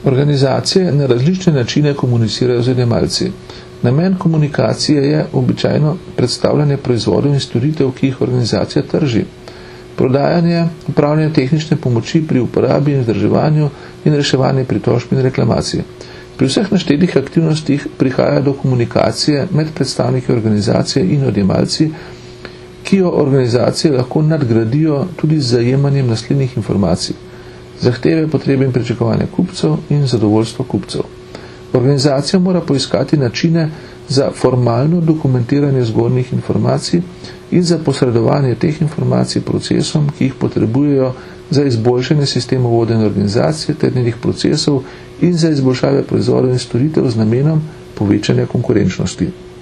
Organizacije na različne načine komunicirajo z odjemalci. Namen komunikacije je običajno predstavljanje proizvodov in storitev, ki jih organizacija trži. Prodajanje, upravljanje tehnične pomoči pri uporabi in vzdrževanju in reševanje pritožb in reklamacij. Pri vseh naštetih aktivnostih prihaja do komunikacije med predstavniki organizacije in odjemalci, ki jo organizacije lahko nadgradijo tudi z zajemanjem naslednjih informacij. Zahteve, potrebe in pričakovanja kupcev in zadovoljstvo kupcev. Organizacija mora poiskati načine za formalno dokumentiranje zgornjih informacij in za posredovanje teh informacij procesom, ki jih potrebujejo za izboljšanje sistemov vodenja organizacije ter njenih procesov in za izboljšave proizvodov in storitev z namenom povečanja konkurenčnosti.